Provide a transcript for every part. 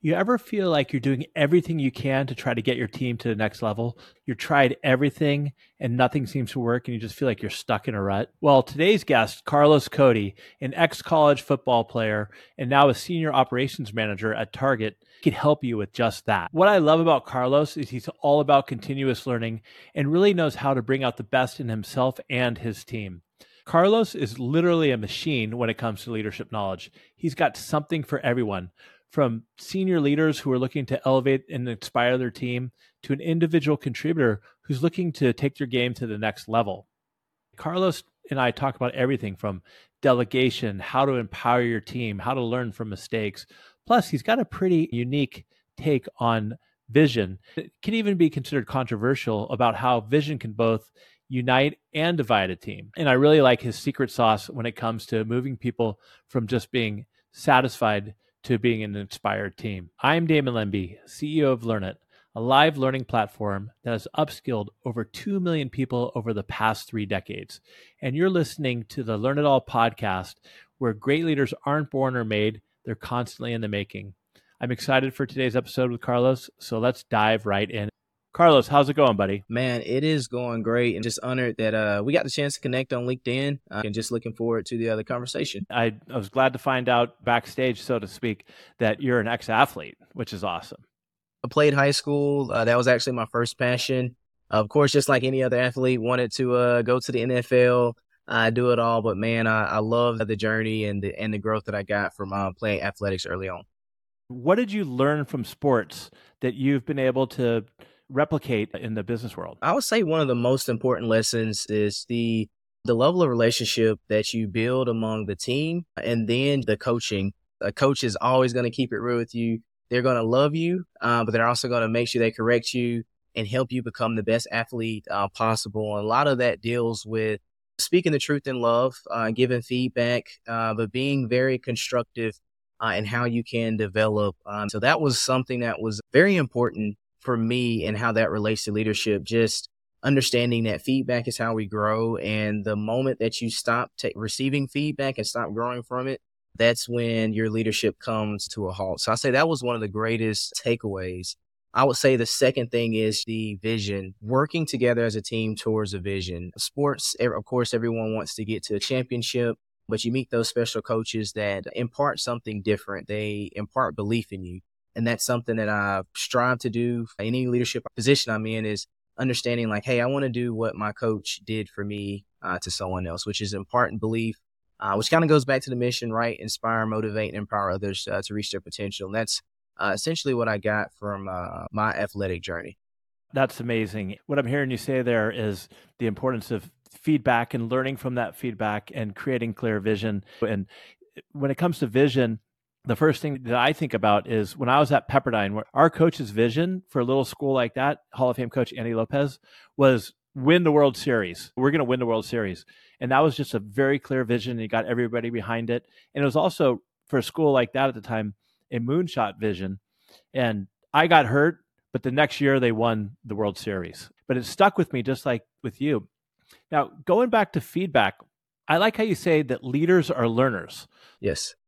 You ever feel like you're doing everything you can to try to get your team to the next level? You've tried everything and nothing seems to work and you just feel like you're stuck in a rut? Well, today's guest, Carlos Cody, an ex-college football player and now a senior operations manager at Target, can help you with just that. What I love about Carlos is he's all about continuous learning and really knows how to bring out the best in himself and his team. Carlos is literally a machine when it comes to leadership knowledge. He's got something for everyone, from senior leaders who are looking to elevate and inspire their team to an individual contributor who's looking to take their game to the next level. Carlos and I talk about everything from delegation, how to empower your team, how to learn from mistakes. Plus, he's got a pretty unique take on vision. It can even be considered controversial about how vision can both unite and divide a team. And I really like his secret sauce when it comes to moving people from just being satisfied to being an inspired team. I'm Damon Lemby, CEO of Learn It, a live learning platform that has upskilled over 2 million people over the past 3 decades. And you're listening to the Learn It All podcast, where great leaders aren't born or made, they're constantly in the making. I'm excited for today's episode with Carlos, so let's dive right in. Carlos, how's it going, buddy? Man, it is going great, and just honored that we got the chance to connect on LinkedIn, and just looking forward to the other conversation. I was glad to find out backstage, so to speak, that you're an ex-athlete, which is awesome. I played high school. That was actually my first passion. Of course, just like any other athlete, wanted to go to the NFL, do it all. But man, I love the journey and the growth that I got from playing athletics early on. What did you learn from sports that you've been able to replicate in the business world? I would say one of the most important lessons is the level of relationship that you build among the team, and then the coaching. A coach is always going to keep it real with you. They're going to love you, but they're also going to make sure they correct you and help you become the best athlete possible. And a lot of that deals with speaking the truth in love, giving feedback, but being very constructive in how you can develop. So that was something that was very important for me and how that relates to leadership. Just understanding that feedback is how we grow. And the moment that you stop receiving feedback and stop growing from it, that's when your leadership comes to a halt. So I say that was one of the greatest takeaways. I would say the second thing is the vision, working together as a team towards a vision. Sports, of course, everyone wants to get to a championship, but you meet those special coaches that impart something different. They impart belief in you. And that's something that I strive to do. Any leadership position I'm in is understanding like, hey, I want to do what my coach did for me to someone else, which is impart belief, which kind of goes back to the mission, right? Inspire, motivate, and empower others to reach their potential. And that's essentially what I got from my athletic journey. That's amazing. What I'm hearing you say there is the importance of feedback and learning from that feedback and creating clear vision. And when it comes to vision, the first thing that I think about is when I was at Pepperdine, where our coach's vision for a little school like that, Hall of Fame coach Andy Lopez, was win the World Series. We're going to win the World Series. And that was just a very clear vision. He got everybody behind it. And it was also, for a school like that at the time, a moonshot vision. And I got hurt, but the next year they won the World Series. But it stuck with me just like with you. Now, going back to feedback, I like how you say that leaders are learners. Yes.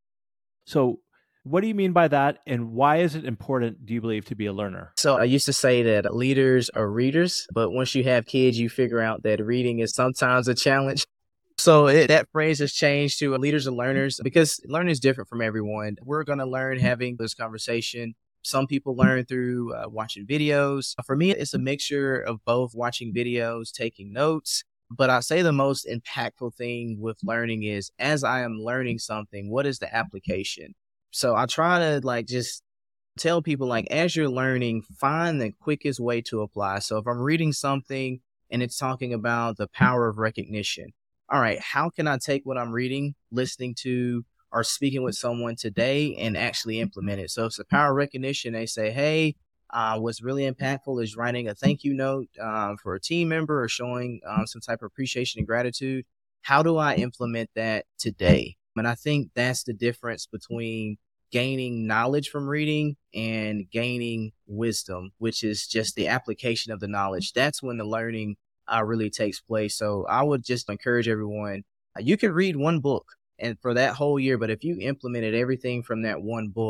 So what do you mean by that? And why is it important, do you believe, to be a learner? So I used to say that leaders are readers, but once you have kids, you figure out that reading is sometimes a challenge. So that phrase has changed to leaders are learners, because learning is different from everyone. We're going to learn having this conversation. Some people learn through watching videos. For me, it's a mixture of both watching videos, taking notes. But I say the most impactful thing with learning is, as I am learning something, what is the application? So I try to just tell people, as you're learning, find the quickest way to apply. So if I'm reading something and it's talking about the power of recognition, all right, how can I take what I'm reading, listening to, or speaking with someone today and actually implement it? So if it's the power of recognition, they say, hey, what's really impactful is writing a thank you note for a team member or showing some type of appreciation and gratitude. How do I implement that today? And I think that's the difference between gaining knowledge from reading and gaining wisdom, which is just the application of the knowledge. That's when the learning really takes place. So I would just encourage everyone, you can read one book and for that whole year, but if you implemented everything from that one book,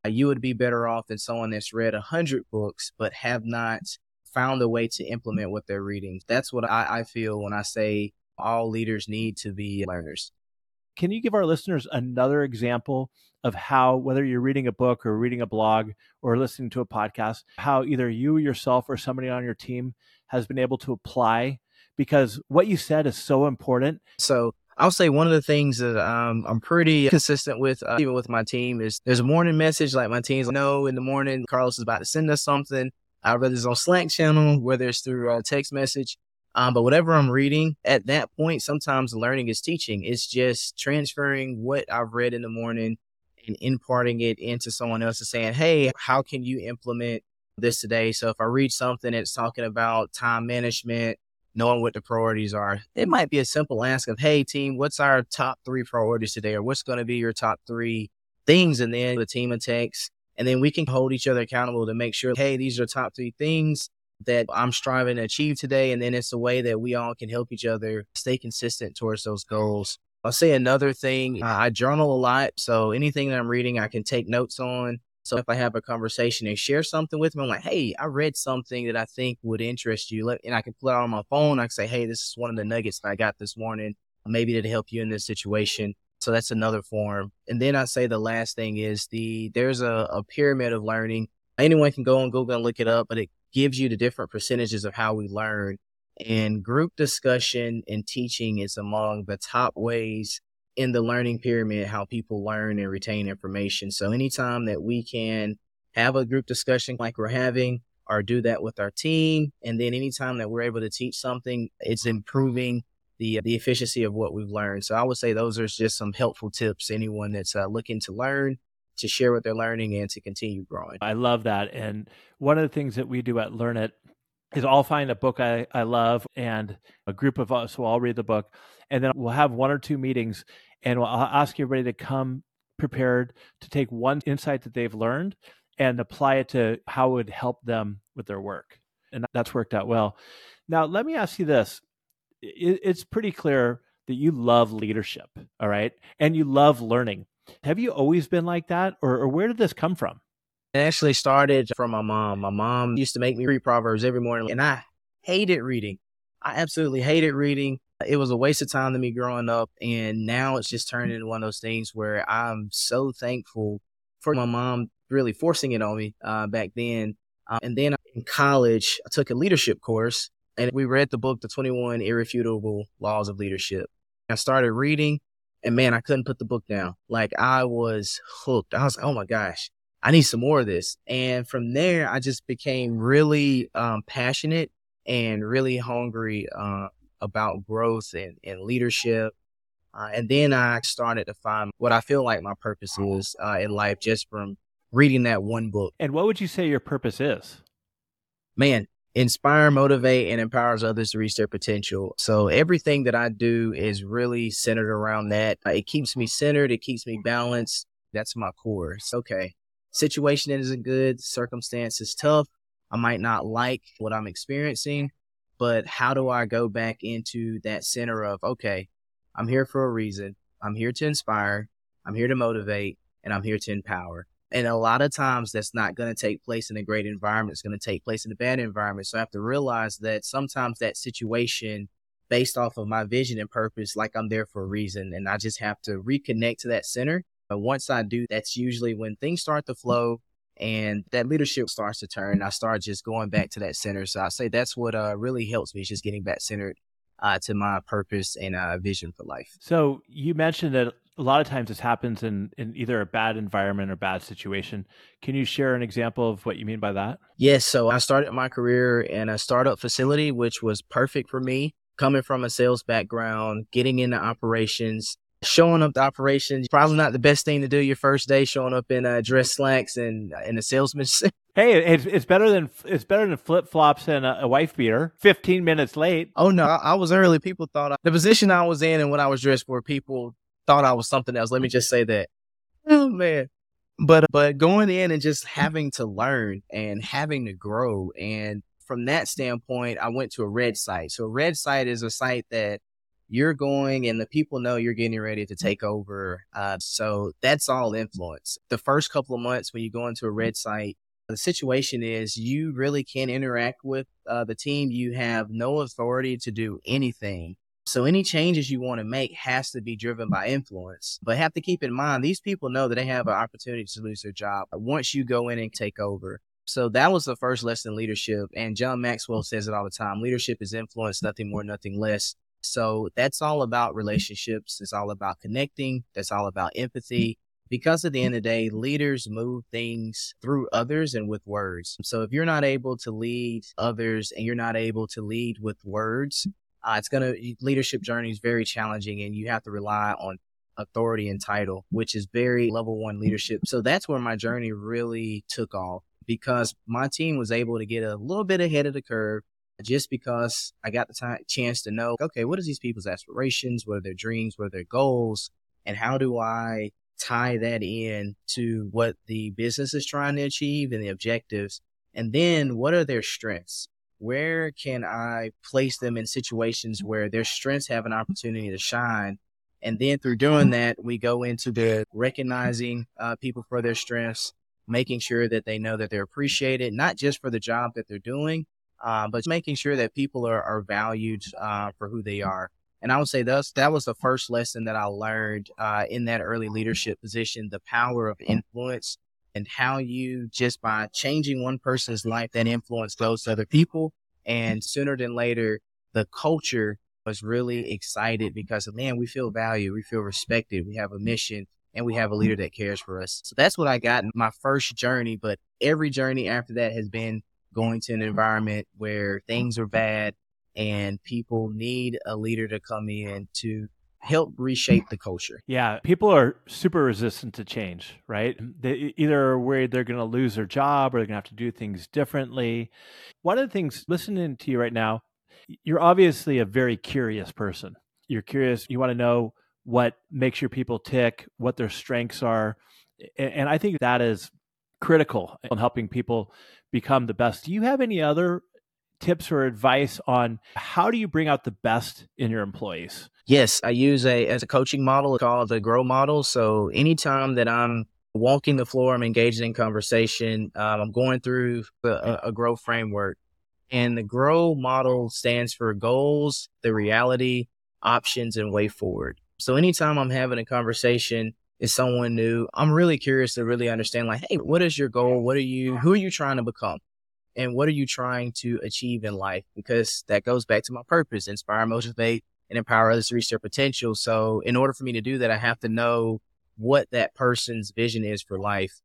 you would be better off than someone that's read 100 books, but have not found a way to implement what they're reading. That's what I feel when I say all leaders need to be learners. Can you give our listeners another example of how, whether you're reading a book or reading a blog or listening to a podcast, how either you yourself or somebody on your team has been able to apply? Because what you said is so important. So I'll say one of the things that I'm pretty consistent with, even with my team, is there's a morning message. Like my team's like, no, in the morning, Carlos is about to send us something. Whether it's on Slack channel, whether it's through a text message. But whatever I'm reading at that point, sometimes learning is teaching. It's just transferring what I've read in the morning and imparting it into someone else and saying, hey, how can you implement this today? So if I read something that's talking about time management, knowing what the priorities are, it might be a simple ask of, hey, team, what's our top 3 priorities today? Or what's going to be your top 3 things? And then the team attacks. And then we can hold each other accountable to make sure, hey, these are top 3 things that I'm striving to achieve today. And then it's a way that we all can help each other stay consistent towards those goals. I'll say another thing, I journal a lot. So anything that I'm reading, I can take notes on. So if I have a conversation and share something with them, I'm like, hey, I read something that I think would interest you. And I can pull it out on my phone. I can say, hey, this is one of the nuggets that I got this morning. Maybe it'll help you in this situation. So that's another form. And then I say the last thing is there's a pyramid of learning. Anyone can go on Google and look it up, but it gives you the different percentages of how we learn. And group discussion and teaching is among the top ways in the learning pyramid, how people learn and retain information. So anytime that we can have a group discussion like we're having, or do that with our team, and then anytime that we're able to teach something, it's improving the efficiency of what we've learned. So I would say those are just some helpful tips. Anyone that's looking to learn, to share what they're learning, and to continue growing. I love that. And one of the things that we do at Learn It is I'll find a book I love, and a group of us will all read the book, and then we'll have 1 or 2 meetings, and I'll ask everybody to come prepared to take one insight that they've learned and apply it to how it would help them with their work. And that's worked out well. Now, let me ask you this. It's pretty clear that you love leadership, all right? And you love learning. Have you always been like that, or where did this come from? It actually started from my mom. My mom used to make me read Proverbs every morning, and I hated reading. I absolutely hated reading. It was a waste of time to me growing up, and now it's just turned into one of those things where I'm so thankful for my mom really forcing it on me back then. And then in college, I took a leadership course, and we read the book, The 21 Irrefutable Laws of Leadership. I started reading, and man, I couldn't put the book down. Like, I was hooked. I was like, oh my gosh, I need some more of this. And from there, I just became really passionate and really hungry about growth and leadership. And then I started to find what I feel like my purpose is in life just from reading that one book. And what would you say your purpose is? Man, inspire, motivate, and empowers others to reach their potential. So everything that I do is really centered around that. It keeps me centered. It keeps me balanced. That's my core. It's okay. Situation isn't good. Circumstance is tough. I might not like what I'm experiencing, but how do I go back into that center of, okay, I'm here for a reason. I'm here to inspire. I'm here to motivate, and I'm here to empower. And a lot of times that's not going to take place in a great environment. It's going to take place in a bad environment. So I have to realize that sometimes that situation, based off of my vision and purpose, like I'm there for a reason. And I just have to reconnect to that center. But once I do, that's usually when things start to flow and that leadership starts to turn. I start just going back to that center. So I say that's what really helps me, is just getting back centered to my purpose and vision for life. So you mentioned that a lot of times this happens in either a bad environment or bad situation. Can you share an example of what you mean by that? Yes. So I started my career in a startup facility, which was perfect for me. Coming from a sales background, getting into operations, showing up to operations, probably not the best thing to do your first day, showing up in dress slacks and in a salesman's. Hey, it's better than flip flops and a wife beater. 15 minutes late. Oh no, I was early. People thought the position I was in and what I was dressed for, people thought I was something else. Let me just say that. Oh man. But going in and just having to learn and having to grow. And from that standpoint, I went to a red site. So a red site is a site that you're going and the people know you're getting ready to take over. So that's all influence. The first couple of months when you go into a red site, the situation is you really can't interact with the team. You have no authority to do anything. So any changes you want to make has to be driven by influence. But have to keep in mind, these people know that they have an opportunity to lose their job once you go in and take over. So that was the first lesson in leadership. And John Maxwell says it all the time. Leadership is influence, nothing more, nothing less. So that's all about relationships. It's all about connecting. That's all about empathy. Because at the end of the day, leaders move things through others and with words. So if you're not able to lead others and you're not able to lead with words, leadership journey is very challenging, and you have to rely on authority and title, which is very level one leadership. So that's where my journey really took off, because my team was able to get a little bit ahead of the curve just because I got the chance to know, okay, what is these people's aspirations? What are their dreams? What are their goals? And how do I tie that in to what the business is trying to achieve and the objectives? And then what are their strengths? Where can I place them in situations where their strengths have an opportunity to shine? And then through doing that, we go into the recognizing people for their strengths, making sure that they know that they're appreciated, not just for the job that they're doing, but making sure that people are valued for who they are. And I would say that was the first lesson that I learned in that early leadership position, the power of influence, and how you, just by changing one person's life, that influence goes to other people. And sooner than later, the culture was really excited because, man, we feel valued, we feel respected, we have a mission, and we have a leader that cares for us. So that's what I got in my first journey. But every journey after that has been going to an environment where things are bad and people need a leader to come in to help reshape the culture. Yeah, people are super resistant to change, right? They either are worried they're going to lose their job or they're going to have to do things differently. One of the things, listening to you right now, you're obviously a very curious person. You're curious. You want to know what makes your people tick, what their strengths are. And I think that is critical in helping people become the best. Do you have any other tips or advice on how do you bring out the best in your employees? Yes, I use as a coaching model called the GROW model. So anytime that I'm walking the floor, I'm engaging in conversation, I'm going through a GROW framework. And the GROW model stands for goals, the reality, options, and way forward. So anytime I'm having a conversation with someone new, I'm really curious to really understand, like, hey, what is your goal? Who are you trying to become? And what are you trying to achieve in life? Because that goes back to my purpose: inspire, motivate, and empower others to reach their potential. So in order for me to do that, I have to know what that person's vision is for life.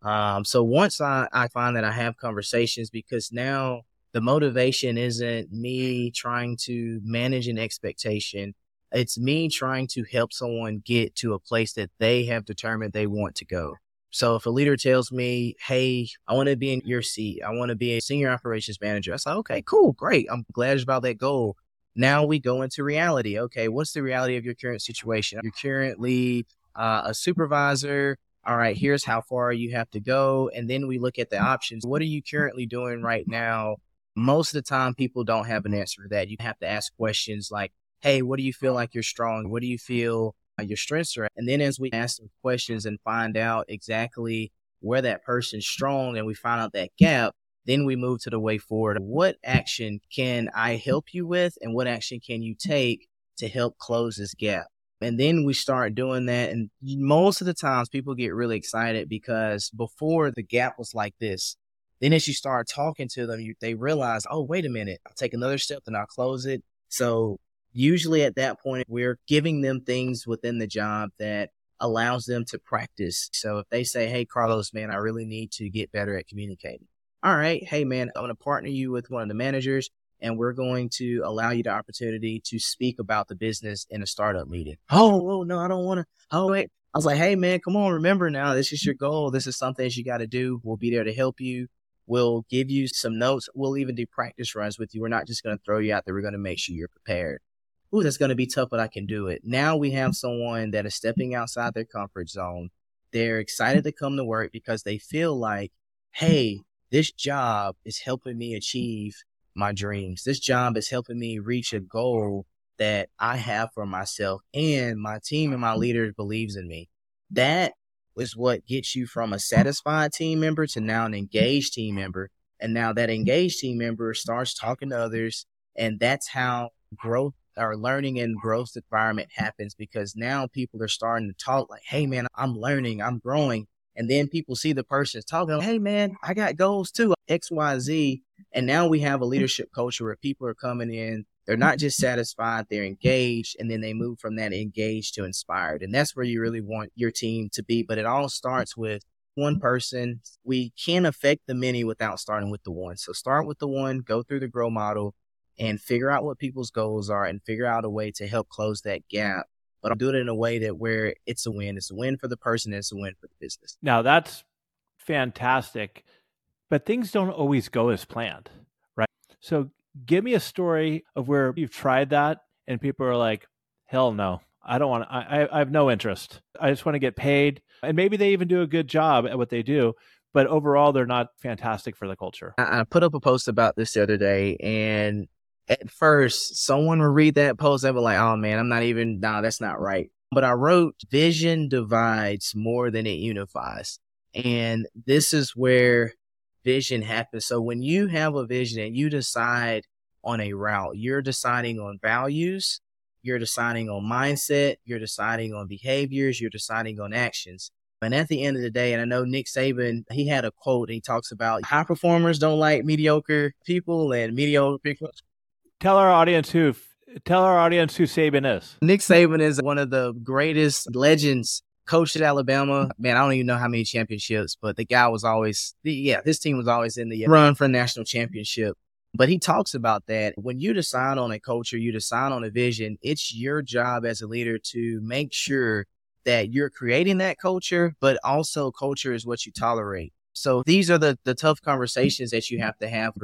So once I find that I have conversations, because now the motivation isn't me trying to manage an expectation. It's me trying to help someone get to a place that they have determined they want to go. So if a leader tells me, hey, I want to be in your seat, I want to be a senior operations manager, I say, okay, cool, great. I'm glad about that goal. Now we go into reality. Okay, what's the reality of your current situation? You're currently a supervisor. All right, here's how far you have to go. And then we look at the options. What are you currently doing right now? Most of the time, people don't have an answer to that. You have to ask questions like, hey, what do you feel like you're strong? What do you feel your strengths are? And then as we ask them questions and find out exactly where that person's strong and we find out that gap, then we move to the way forward. What action can I help you with? And what action can you take to help close this gap? And then we start doing that. And most of the times people get really excited because before the gap was like this. Then as you start talking to them, they realize, oh, wait a minute, I'll take another step and I'll close it. So usually at that point, we're giving them things within the job that allows them to practice. So if they say, hey, Carlos, man, I really need to get better at communicating. All right, hey, man, I'm going to partner you with one of the managers, and we're going to allow you the opportunity to speak about the business in a startup meeting. Oh, no, I don't want to. Oh, wait. I was like, hey, man, come on. Remember now, this is your goal. This is something that you got to do. We'll be there to help you. We'll give you some notes. We'll even do practice runs with you. We're not just going to throw you out there. We're going to make sure you're prepared. Ooh, that's going to be tough, but I can do it. Now we have someone that is stepping outside their comfort zone. They're excited to come to work because they feel like, hey, this job is helping me achieve my dreams. This job is helping me reach a goal that I have for myself, and my team and my leaders believes in me. That is what gets you from a satisfied team member to now an engaged team member. And now that engaged team member starts talking to others. And that's how growth or learning and growth environment happens, because now people are starting to talk like, hey, man, I'm learning, I'm growing. And then people see the person talking, hey, man, I got goals too, X, Y, Z. And now we have a leadership culture where people are coming in. They're not just satisfied, they're engaged, and then they move from that engaged to inspired. And that's where you really want your team to be. But it all starts with one person. We can't affect the many without starting with the one. So start with the one, go through the grow model, and figure out what people's goals are and figure out a way to help close that gap. But I'll do it in a way that where it's a win. It's a win for the person. It's a win for the business. Now that's fantastic, but things don't always go as planned, right? So give me a story of where you've tried that and people are like, hell no, I don't want to, I have no interest. I just want to get paid. And maybe they even do a good job at what they do, but overall they're not fantastic for the culture. I put up a post about this the other day, and at first someone would read that post and be like, oh man, that's not right. But I wrote, vision divides more than it unifies. And this is where vision happens. So when you have a vision and you decide on a route, you're deciding on values, you're deciding on mindset, you're deciding on behaviors, you're deciding on actions. And at the end of the day, and I know Nick Saban, he had a quote, and he talks about high performers don't like mediocre people and mediocre people. Tell our audience who Saban is. Nick Saban is one of the greatest legends, coached at Alabama. Man, I don't even know how many championships, but the guy was always, his team was always in the run for a national championship. But he talks about that. When you decide on a culture, you decide on a vision, it's your job as a leader to make sure that you're creating that culture, but also culture is what you tolerate. So these are the tough conversations that you have to have.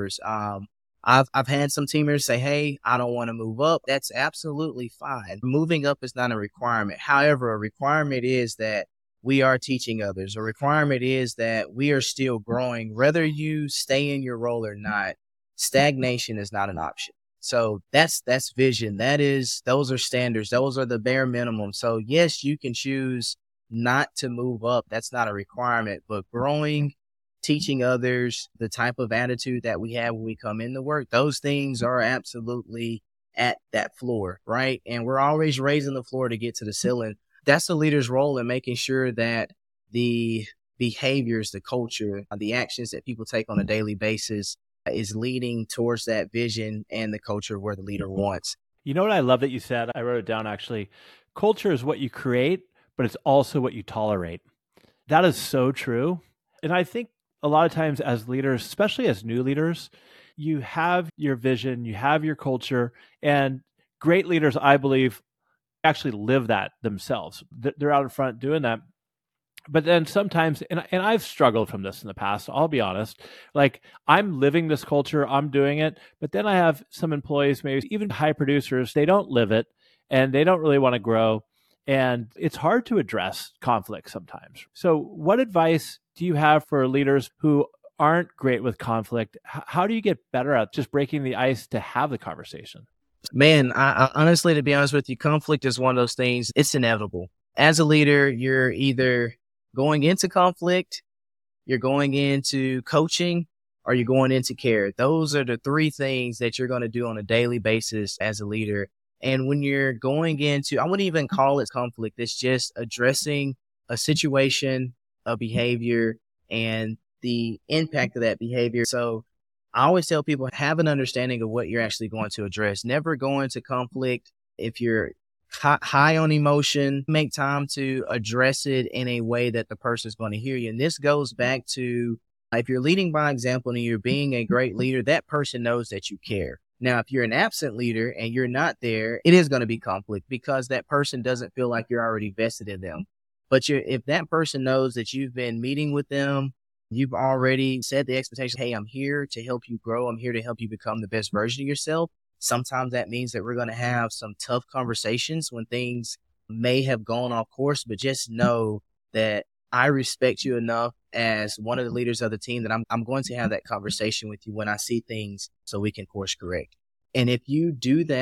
I've had some team members say, hey, I don't want to move up. That's absolutely fine. Moving up is not a requirement. However, a requirement is that we are teaching others. A requirement is that we are still growing. Whether you stay in your role or not, stagnation is not an option. So that's vision. Those are standards. Those are the bare minimum. So yes, you can choose not to move up. That's not a requirement, but growing, teaching others, the type of attitude that we have when we come into work, those things are absolutely at that floor, right? And we're always raising the floor to get to the ceiling. That's the leader's role in making sure that the behaviors, the culture, the actions that people take on a daily basis is leading towards that vision and the culture where the leader wants. You know what I love that you said? I wrote it down actually. Culture is what you create, but it's also what you tolerate. That is so true. And I think a lot of times as leaders, especially as new leaders, you have your vision, you have your culture, and great leaders, I believe, actually live that themselves. They're out in front doing that. But then sometimes, and I've struggled from this in the past, I'll be honest, like I'm living this culture, I'm doing it, but then I have some employees, maybe even high producers, they don't live it and they don't really want to grow. And it's hard to address conflict sometimes. So what advice do you have for leaders who aren't great with conflict? How do you get better at just breaking the ice to have the conversation? Man, I honestly, to be honest with you, conflict is one of those things, it's inevitable. As a leader, you're either going into conflict, you're going into coaching, or you're going into care. Those are the three things that you're going to do on a daily basis as a leader. And when you're going into, I wouldn't even call it conflict. It's just addressing a situation, a behavior, and the impact of that behavior. So I always tell people, have an understanding of what you're actually going to address. Never go into conflict if you're high on emotion. Make time to address it in a way that the person is going to hear you. And this goes back to, if you're leading by example and you're being a great leader, that person knows that you care. Now, if you're an absent leader and you're not there, it is going to be conflict because that person doesn't feel like you're already vested in them. But if that person knows that you've been meeting with them, you've already set the expectation, hey, I'm here to help you grow. I'm here to help you become the best version of yourself. Sometimes that means that we're going to have some tough conversations when things may have gone off course, but just know that I respect you enough as one of the leaders of the team that I'm going to have that conversation with you when I see things so we can course correct. And if you do that,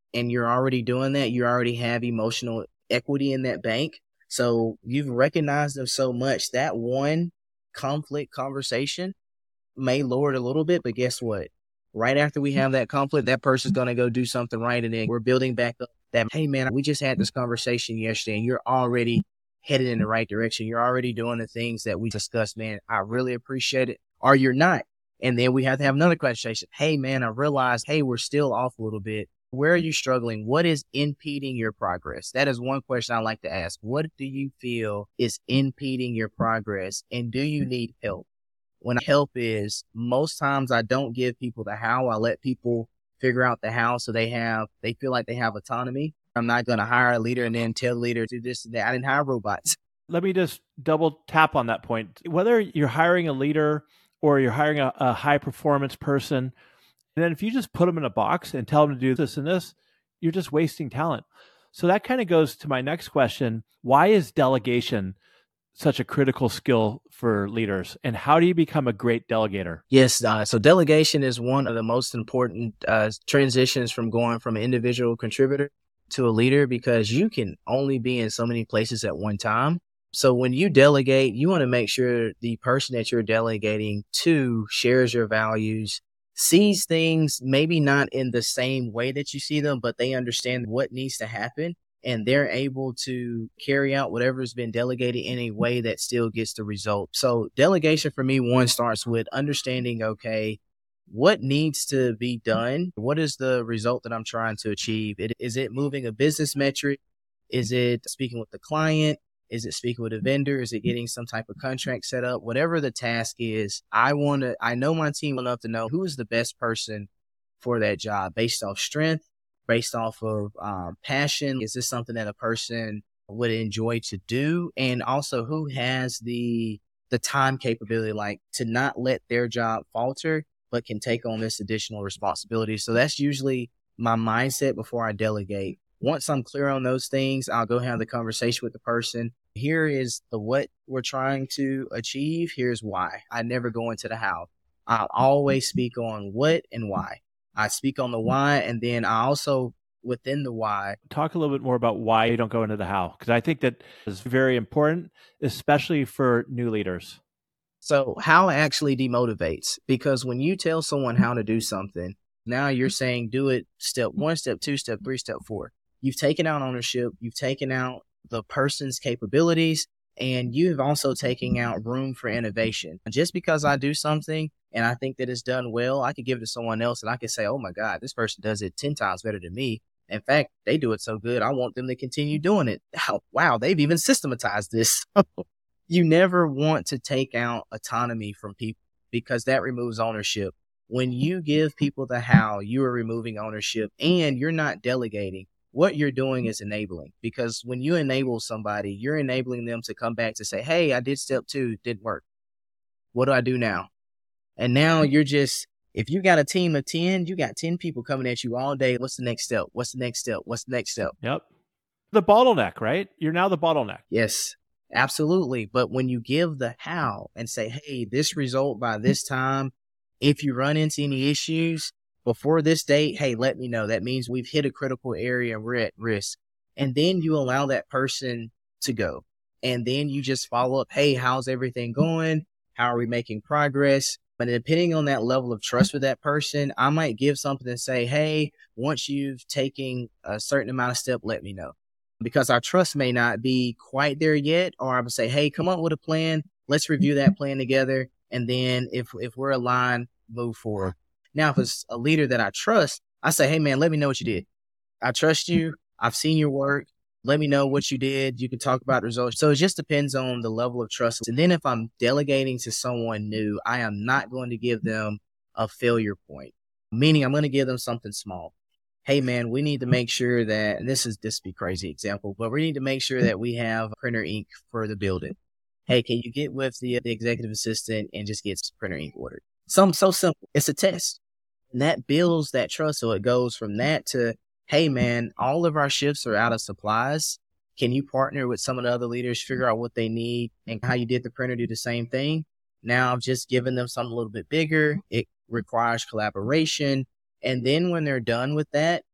and you're already doing that. You already have emotional equity in that bank. So you've recognized them so much that one conflict conversation may lower it a little bit, but guess what? Right after we have that conflict, that person's going to go do something right. And then we're building back up that, hey man, we just had this conversation yesterday and you're already headed in the right direction. You're already doing the things that we discussed, man. I really appreciate it. Or you're not. And then we have to have another conversation. Hey man, I realized, hey, we're still off a little bit. Where are you struggling? What is impeding your progress? That is one question I like to ask. What do you feel is impeding your progress? And do you need help? When help is, most times I don't give people the how. I let people figure out the how so they feel like they have autonomy. I'm not going to hire a leader and then tell the leader to do this and that. I didn't hire robots. Let me just double tap on that point. Whether you're hiring a leader or you're hiring a high performance person, and then if you just put them in a box and tell them to do this and this, you're just wasting talent. So that kind of goes to my next question. Why is delegation such a critical skill for leaders? And how do you become a great delegator? Yes. So delegation is one of the most important transitions from going from an individual contributor to a leader, because you can only be in so many places at one time. So when you delegate, you want to make sure the person that you're delegating to shares your values, sees things maybe not in the same way that you see them, but they understand what needs to happen. And they're able to carry out whatever has been delegated in a way that still gets the result. So delegation for me, one, starts with understanding, okay, what needs to be done? What is the result that I'm trying to achieve? Is it moving a business metric? Is it speaking with the client? Is it speaking with a vendor? Is it getting some type of contract set up? Whatever the task is, I know my team enough to know who is the best person for that job based off strength, based off of passion. Is this something that a person would enjoy to do? And also who has the time capability, like to not let their job falter, but can take on this additional responsibility. So that's usually my mindset before I delegate. Once I'm clear on those things, I'll go have the conversation with the person. Here is the what we're trying to achieve. Here's why. I never go into the how. I'll always speak on what and why. I speak on the why, and then I also, within the why. Talk a little bit more about why you don't go into the how, because I think that is very important, especially for new leaders. So how actually demotivates, because when you tell someone how to do something, now you're saying do it step 1, step 2, step 3, step 4. You've taken out ownership. You've taken out the person's capabilities, and you've also taken out room for innovation. Just because I do something and I think that it's done well, I could give it to someone else and I could say, oh my God, this person does it 10 times better than me. In fact, they do it so good, I want them to continue doing it. Oh, wow, they've even systematized this. You never want to take out autonomy from people, because that removes ownership. When you give people the how, you are removing ownership and you're not delegating. What you're doing is enabling, because when you enable somebody, you're enabling them to come back to say, hey, I did step 2, didn't work. What do I do now? And now you're just, if you got a team of 10, you got 10 people coming at you all day. What's the next step? What's the next step? What's the next step? Yep. The bottleneck, right? You're now the bottleneck. Yes, absolutely. But when you give the how and say, hey, this result by this time, if you run into any issues before this date, hey, let me know. That means we've hit a critical area and we're at risk. And then you allow that person to go. And then you just follow up. Hey, how's everything going? How are we making progress? But depending on that level of trust with that person, I might give something and say, hey, once you've taken a certain amount of step, let me know. Because our trust may not be quite there yet. Or I would say, hey, come up with a plan. Let's review that plan together. And then if we're aligned, move forward. Now, if it's a leader that I trust, I say, hey, man, let me know what you did. I trust you. I've seen your work. Let me know what you did. You can talk about the results. So it just depends on the level of trust. And then if I'm delegating to someone new, I am not going to give them a failure point, meaning I'm going to give them something small. Hey, man, we need to make sure that, and this be crazy example, but we need to make sure that we have printer ink for the building. Hey, can you get with the executive assistant and just get printer ink ordered? Something so simple. It's a test. And that builds that trust. So it goes from that to, hey, man, all of our shifts are out of supplies. Can you partner with some of the other leaders, figure out what they need, and how you did the printer do the same thing? Now I've just given them something a little bit bigger. It requires collaboration. And then when they're done with that,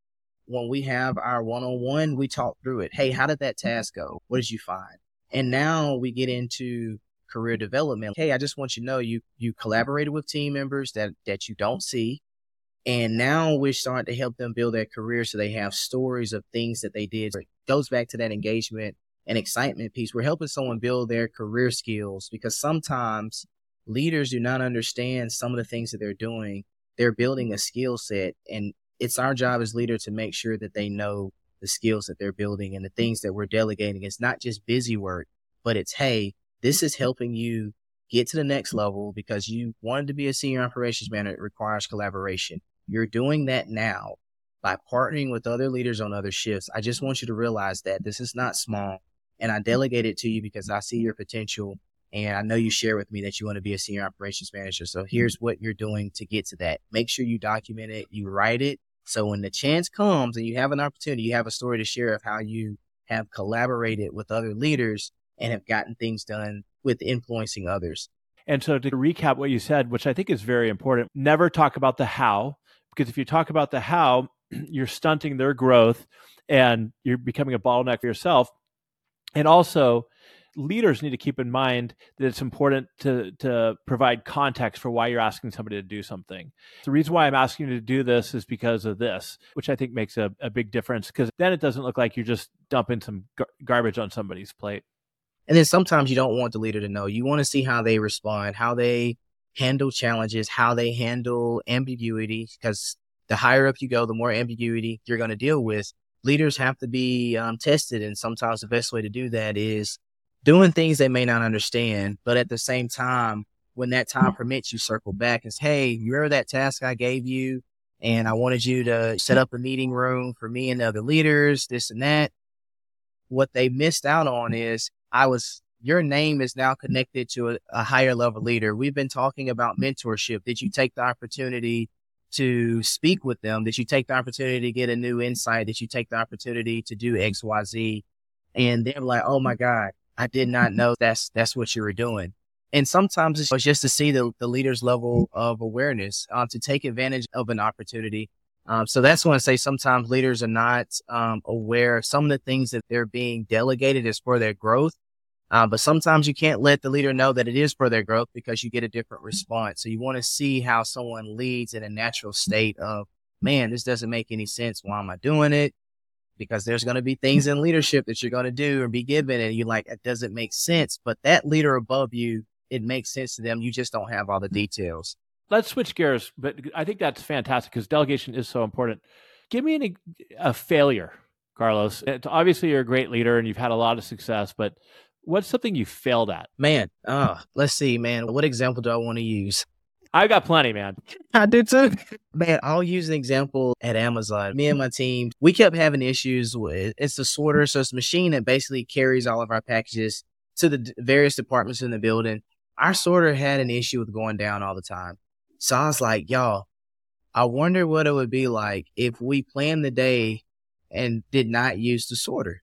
when we have our one-on-one, we talk through it. Hey, how did that task go? What did you find? And now we get into career development. Hey, I just want you to know you collaborated with team members that you don't see. And now we're starting to help them build their career so they have stories of things that they did. It goes back to that engagement and excitement piece. We're helping someone build their career skills because sometimes leaders do not understand some of the things that they're doing. They're building a skill set, and it's our job as leader to make sure that they know the skills that they're building and the things that we're delegating. It's not just busy work, but it's, hey, this is helping you get to the next level because you wanted to be a senior operations manager. It requires collaboration. You're doing that now by partnering with other leaders on other shifts. I just want you to realize that this is not small, and I delegate it to you because I see your potential, and I know you share with me that you want to be a senior operations manager. So here's what you're doing to get to that. Make sure you document it, you write it, so when the chance comes and you have an opportunity, you have a story to share of how you have collaborated with other leaders and have gotten things done with influencing others. And so to recap what you said, which I think is very important, never talk about the how, because if you talk about the how, you're stunting their growth and you're becoming a bottleneck for yourself. And also, leaders need to keep in mind that it's important to provide context for why you're asking somebody to do something. The reason why I'm asking you to do this is because of this, which I think makes a big difference, because then it doesn't look like you're just dumping some garbage on somebody's plate. And then sometimes you don't want the leader to know. You want to see how they respond, how they handle challenges, how they handle ambiguity, because the higher up you go, the more ambiguity you're going to deal with. Leaders have to be tested, and sometimes the best way to do that is doing things they may not understand, but at the same time, when that time permits, you circle back and say, hey, you remember that task I gave you? And I wanted you to set up a meeting room for me and the other leaders, this and that. What they missed out on is your name is now connected to a higher level leader. We've been talking about mentorship. Did you take the opportunity to speak with them? Did you take the opportunity to get a new insight? Did you take the opportunity to do X, Y, Z? And they're like, oh my God, I did not know that's what you were doing. And sometimes it's just to see the leader's level of awareness, to take advantage of an opportunity. So that's when I say sometimes leaders are not aware of some of the things that they're being delegated is for their growth. But sometimes you can't let the leader know that it is for their growth because you get a different response. So you want to see how someone leads in a natural state of, man, this doesn't make any sense. Why am I doing it? Because there's going to be things in leadership that you're going to do or be given, and you're like, it doesn't make sense. But that leader above you, it makes sense to them. You just don't have all the details. Let's switch gears, but I think that's fantastic because delegation is so important. Give me a failure, Carlos. Obviously, you're a great leader and you've had a lot of success, but what's something you failed at? Man, let's see, man. What example do I want to use? I got plenty, man. I do too. Man, I'll use an example at Amazon. Me and my team, we kept having issues with, it's the sorter. So it's a machine that basically carries all of our packages to the various departments in the building. Our sorter had an issue with going down all the time. So I was like, y'all, I wonder what it would be like if we planned the day and did not use the sorter.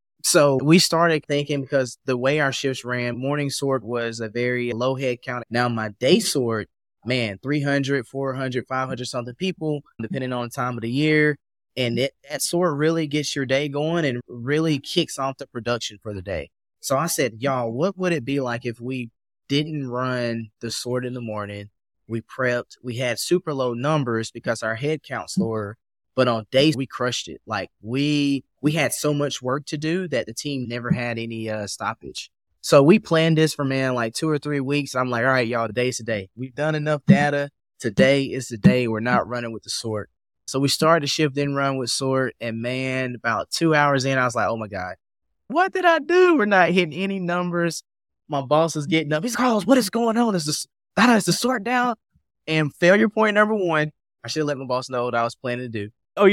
So we started thinking, because the way our shifts ran, morning sort was a very low head count. Now my day sort, man, 300, 400, 500 something people, depending on the time of the year. And that sort really gets your day going and really kicks off the production for the day. So I said, y'all, what would it be like if we didn't run the sort in the morning? We prepped, we had super low numbers because our head count's lower, but on days we crushed it. Like we had so much work to do that the team never had any stoppage. So we planned this for, man, like 2 or 3 weeks. I'm like, all right, y'all, today's the day. We've done enough data. Today is the day we're not running with the sort. So we started the shift, then run with sort. And man, about 2 hours in, I was like, oh my God, what did I do? We're not hitting any numbers. My boss is getting up. He's like, Carlos, what is going on? Is the sort down? And failure point number one, I should have let my boss know what I was planning to do.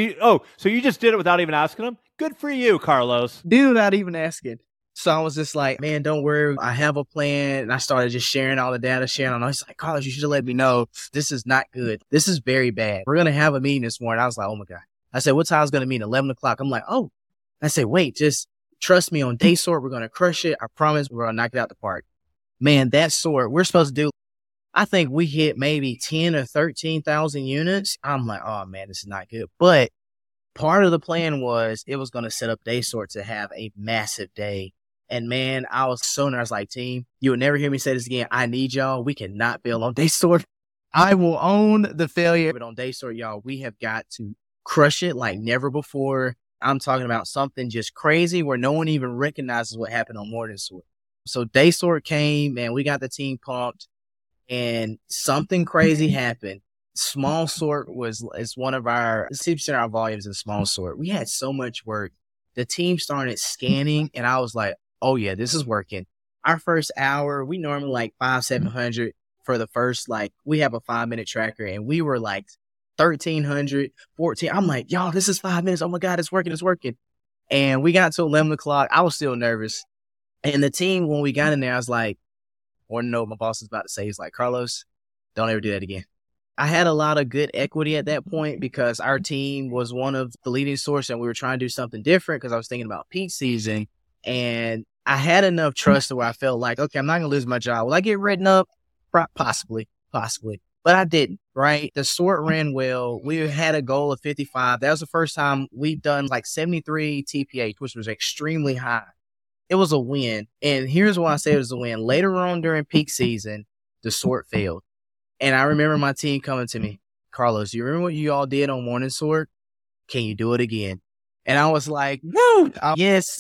So you just did it without even asking him? Good for you, Carlos. Dude, without even asking. So I was just like, man, don't worry. I have a plan. And I started just sharing all the data, sharing. He's like, Carlos, you should have let me know. This is not good. This is very bad. We're going to have a meeting this morning. I was like, oh my God. I said, what time is going to meet? 11 o'clock. I'm like, oh. I said, wait, just trust me on day sort. We're going to crush it. I promise we're going to knock it out the park. Man, that sort, we're supposed to do, I think we hit maybe 10 or 13,000 units. I'm like, oh man, this is not good. But part of the plan was it was going to set up Daysort to have a massive day. And man, I was so nervous, like, team, you will never hear me say this again. I need y'all. We cannot fail on Daysort. I will own the failure. But on Daysort, y'all, we have got to crush it like never before. I'm talking about something just crazy where no one even recognizes what happened on Morning Sort. So Daysort came, and we got the team pumped, and something crazy happened. Small Sort is one of our 60% of our volumes in Small Sort. We had so much work. The team started scanning, and I was like, oh yeah, this is working. Our first hour, we normally like 700 for the first, like, we have a 5-minute tracker, and we were like 1,300, 14. I'm like, y'all, this is 5 minutes. Oh my God, it's working. It's working. And we got to 11 o'clock. I was still nervous. And the team, when we got in there, I was like, I want to know what my boss is about to say. He's like, Carlos, don't ever do that again. I had a lot of good equity at that point because our team was one of the leading source, and we were trying to do something different because I was thinking about peak season. And I had enough trust to where I felt like, okay, I'm not going to lose my job. Will I get written up? Possibly. But I didn't, right? The sort ran well. We had a goal of 55. That was the first time we've done like 73 TPH, which was extremely high. It was a win. And here's why I say it was a win. Later on during peak season, the sort failed. And I remember my team coming to me, Carlos, you remember what you all did on Morning Sort? Can you do it again? And I was like, no, yes,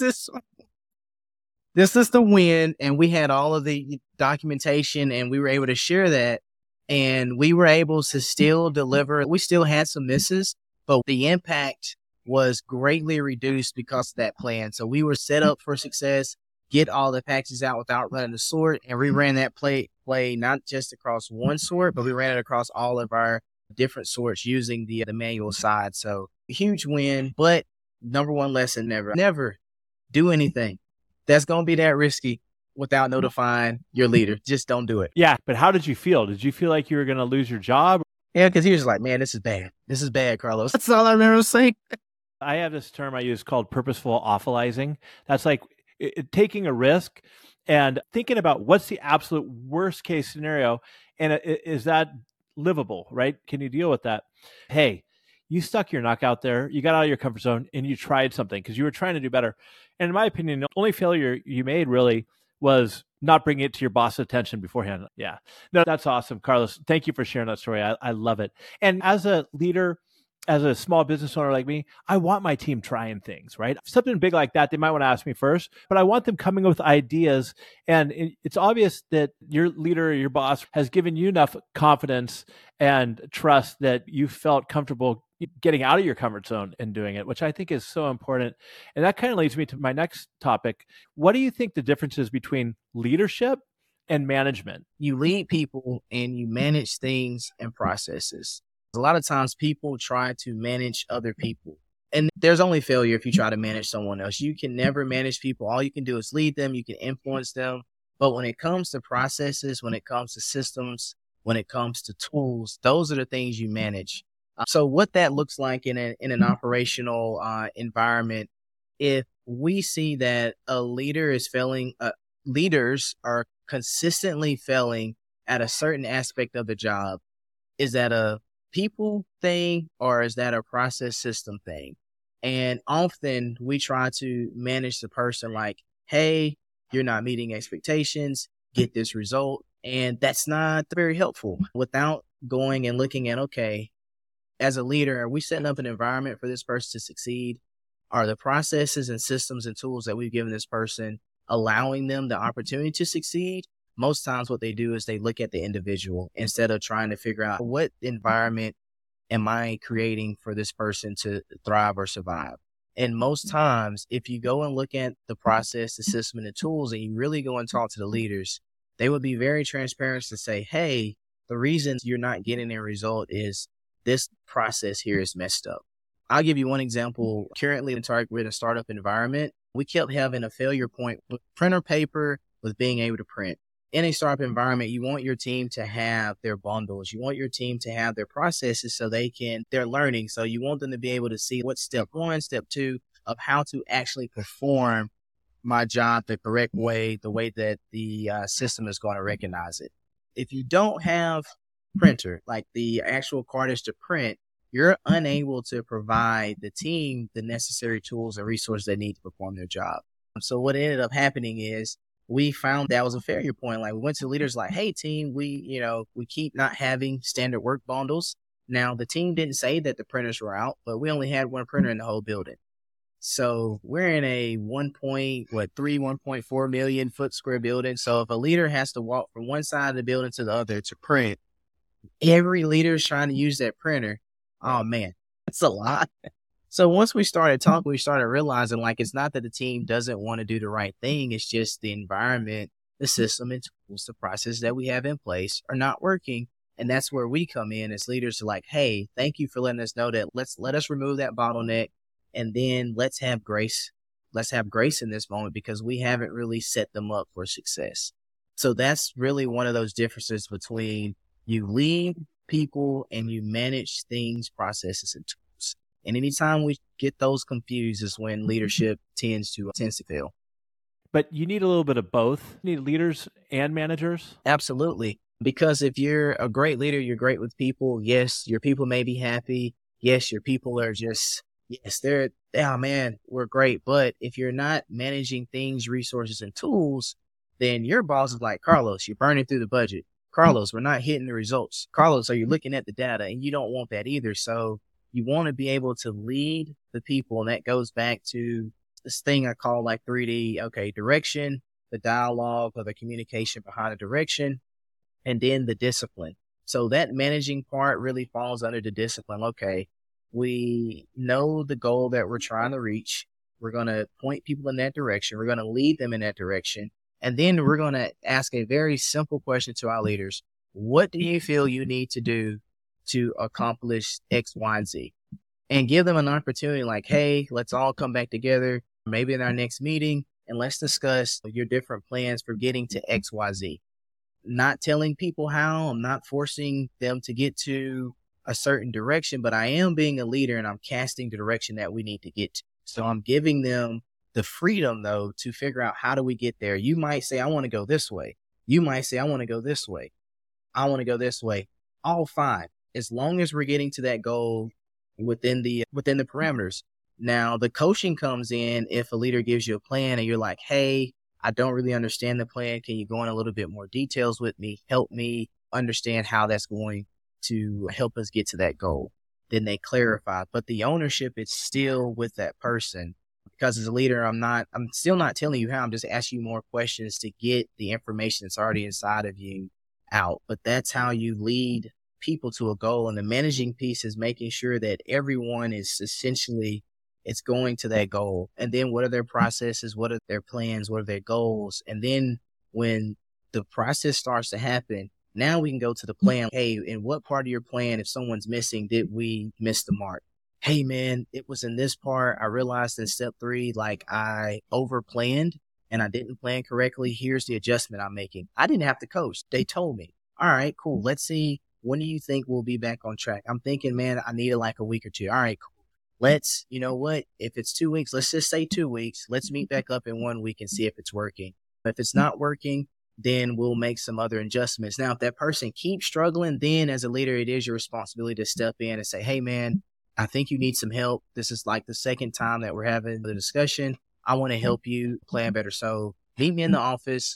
this is the win. And we had all of the documentation, and we were able to share that. And we were able to still deliver. We still had some misses, but the impact was greatly reduced because of that plan. So we were set up for success, get all the packages out without running the sort. And we ran that play not just across one sort, but we ran it across all of our different sorts using the manual side. So huge win, but number one lesson, never do anything that's going to be that risky without notifying your leader. Just don't do it. Yeah, but how did you feel? Did you feel like you were going to lose your job? Yeah, because he was like, man, this is bad. This is bad, Carlos. That's all I remember saying. I have this term I use called purposeful awfulizing. That's like taking a risk and thinking about what's the absolute worst case scenario, and is that livable, right? Can you deal with that? Hey, you stuck your neck out there, you got out of your comfort zone, and you tried something because you were trying to do better. And in my opinion, the only failure you made really was not bringing it to your boss's attention beforehand. Yeah. No, that's awesome. Carlos, thank you for sharing that story. I love it. And as a leader, as a small business owner like me, I want my team trying things, right? Something big like that, they might want to ask me first, but I want them coming up with ideas. And it's obvious that your leader or your boss has given you enough confidence and trust that you felt comfortable getting out of your comfort zone and doing it, which I think is so important. And that kind of leads me to my next topic. What do you think the difference is between leadership and management? You lead people and you manage things and processes. A lot of times people try to manage other people, and there's only failure if you try to manage someone else. You can never manage people. All you can do is lead them. You can influence them. But when it comes to processes, when it comes to systems, when it comes to tools, those are the things you manage. So what that looks like in an operational environment, if we see that a leader is failing, leaders are consistently failing at a certain aspect of the job, is that a people thing or is that a process system thing? And often we try to manage the person like, hey, you're not meeting expectations, get this result. And that's not very helpful without going and looking at, okay, as a leader, are we setting up an environment for this person to succeed? Are the processes and systems and tools that we've given this person allowing them the opportunity to succeed? Most times what they do is they look at the individual instead of trying to figure out what environment am I creating for this person to thrive or survive. And most times, if you go and look at the process, the system, and the tools, and you really go and talk to the leaders, they would be very transparent to say, hey, the reason you're not getting a result is this process here is messed up. I'll give you one example. Currently we're in a startup environment. We kept having a failure point with printer paper, with being able to print. In a startup environment, you want your team to have their bundles. You want your team to have their processes so they're learning. So you want them to be able to see what's step 1, step 2 of how to actually perform my job the correct way, the way that the system is going to recognize it. If you don't have printer, like the actual cartridge to print, you're unable to provide the team the necessary tools and resources they need to perform their job. So what ended up happening is we found that was a failure point. Like we went to leaders like, hey team, we keep not having standard work bundles. Now the team didn't say that the printers were out, but we only had one printer in the whole building. So we're in a 1.4 million foot square building. So if a leader has to walk from one side of the building to the other to print, every leader is trying to use that printer. Oh man, that's a lot. So once we started talking, we started realizing like, it's not that the team doesn't want to do the right thing. It's just the environment, the system, and tools, the process that we have in place are not working. And that's where we come in as leaders to like, hey, thank you for letting us know that. Let us remove that bottleneck. And then let's have grace. Let's have grace in this moment because we haven't really set them up for success. So that's really one of those differences between you lead people and you manage things, processes, and tools. And anytime we get those confused is when leadership tends to fail. But you need a little bit of both. You need leaders and managers. Absolutely. Because if you're a great leader, you're great with people. Yes, your people may be happy. Yes, your people are just, yes, we're great. But if you're not managing things, resources, and tools, then your boss is like, Carlos, you're burning through the budget. Carlos, we're not hitting the results. Carlos, are you looking at the data? And you don't want that either. So you want to be able to lead the people. And that goes back to this thing I call like 3D. Okay, direction, the dialogue or the communication behind the direction, and then the discipline. So that managing part really falls under the discipline. Okay, we know the goal that we're trying to reach. We're going to point people in that direction. We're going to lead them in that direction. And then we're going to ask a very simple question to our leaders. What do you feel you need to do to accomplish X, Y, and Z? And give them an opportunity like, hey, let's all come back together, maybe in our next meeting, and let's discuss your different plans for getting to X, Y, Z. Not telling people how, I'm not forcing them to get to a certain direction, but I am being a leader and I'm casting the direction that we need to get to. So I'm giving them the freedom though to figure out how do we get there. You might say, I want to go this way. You might say, I want to go this way. I want to go this way. All fine. As long as we're getting to that goal within the parameters. Now the coaching comes in if a leader gives you a plan and you're like, hey, I don't really understand the plan. Can you go in a little bit more details with me? Help me understand how that's going to help us get to that goal. Then they clarify, but the ownership is still with that person. Because as a leader, I'm still not telling you how, I'm just asking you more questions to get the information that's already inside of you out. But that's how you lead people to a goal. And the managing piece is making sure that everyone is essentially, it's going to that goal. And then what are their processes? What are their plans? What are their goals? And then when the process starts to happen, now we can go to the plan. Hey, in what part of your plan, if someone's missing, did we miss the mark? Hey man, it was in this part. I realized in step 3, like I overplanned and I didn't plan correctly. Here's the adjustment I'm making. I didn't have to coach. They told me, all right, cool. Let's see. When do you think we'll be back on track? I'm thinking, man, I needed like a week or 2. All right, cool. Let's, you know what? If it's 2 weeks, let's just say 2 weeks. Let's meet back up in 1 week and see if it's working. If it's not working, then we'll make some other adjustments. Now, if that person keeps struggling, then as a leader, it is your responsibility to step in and say, hey man, I think you need some help. This is like the second time that we're having the discussion. I want to help you plan better. So meet me in the office.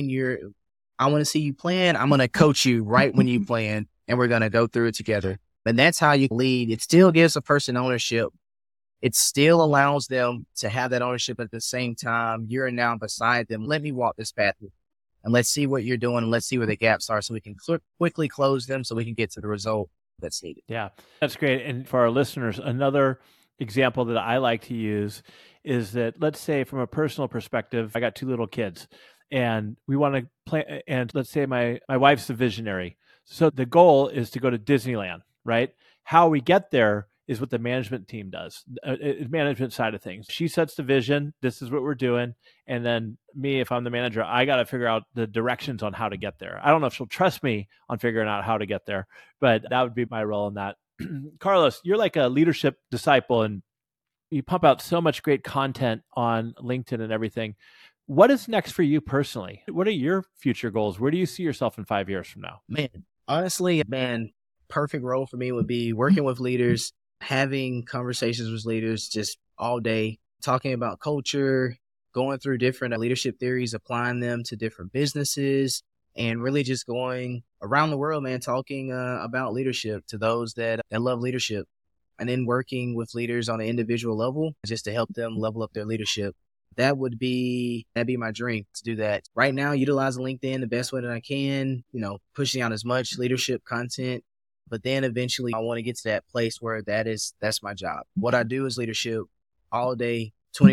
I want to see you plan. I'm going to coach you right when you plan, and we're going to go through it together. And that's how you lead. It still gives a person ownership. It still allows them to have that ownership at the same time. You're now beside them. Let me walk this path with you, and let's see what you're doing. And let's see where the gaps are so we can quickly close them so we can get to the result that's needed. Yeah, that's great. And for our listeners, another example that I like to use is that, let's say from a personal perspective, I got 2 little kids and we want to plan, and let's say my wife's a visionary. So the goal is to go to Disneyland, right? How we get there is what the management team does, management side of things. She sets the vision. This is what we're doing. And then me, if I'm the manager, I got to figure out the directions on how to get there. I don't know if she'll trust me on figuring out how to get there, but that would be my role in that. Carlos, you're like a leadership disciple and you pump out so much great content on LinkedIn and everything. What is next for you personally? What are your future goals? Where do you see yourself in 5 years from now? Man, honestly, perfect role for me would be working with leaders, having conversations with leaders just all day, talking about culture, going through different leadership theories, applying them to different businesses, and really just going around the world, man, talking about leadership to those that love leadership, and then working with leaders on an individual level just to help them level up their leadership. That'd be my dream to do that. Right now, utilizing LinkedIn the best way that I can, pushing out as much leadership content. But then eventually I want to get to that place where that's my job. What I do is leadership all day,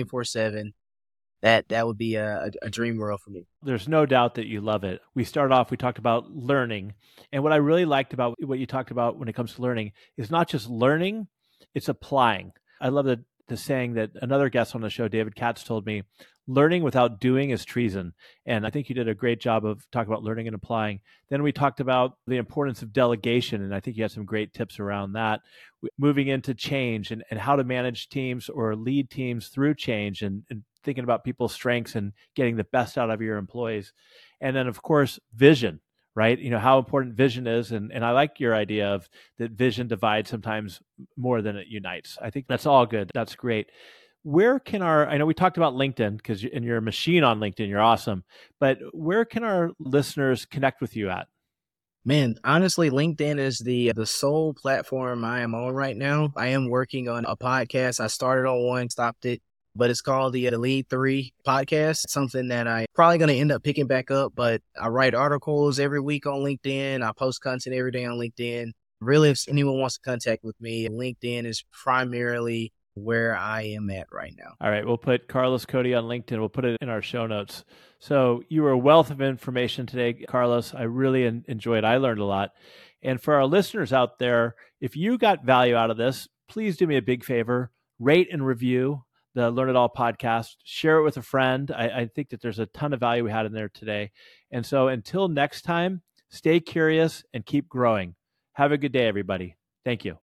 24/7. That would be a dream world for me. There's no doubt that you love it. We talked about learning. And what I really liked about what you talked about when it comes to learning is not just learning, it's applying. I love the saying that another guest on the show, David Katz, told me, learning without doing is treason. And I think you did a great job of talking about learning and applying. Then we talked about the importance of delegation. And I think you had some great tips around that. Moving into change and how to manage teams or lead teams through change and thinking about people's strengths and getting the best out of your employees. And then, of course, vision, right? How important vision is. And I like your idea of that vision divides sometimes more than it unites. I think that's all good. That's great. Where can I know we talked about LinkedIn because you're a machine on LinkedIn, you're awesome, but where can our listeners connect with you at? Man, honestly, LinkedIn is the sole platform I am on right now. I am working on a podcast. I started on one, stopped it, but it's called the Lead 3 podcast, something that I probably going to end up picking back up. But I write articles every week on LinkedIn. I post content every day on LinkedIn. Really, if anyone wants to contact with me, LinkedIn is primarily where I am at right now. All right. We'll put Carlos Cody on LinkedIn. We'll put it in our show notes. So you were a wealth of information today, Carlos. I really enjoyed it. I learned a lot. And for our listeners out there, if you got value out of this, please do me a big favor, rate and review the Learn It All podcast, share it with a friend. I think that there's a ton of value we had in there today. And so until next time, stay curious and keep growing. Have a good day, everybody. Thank you.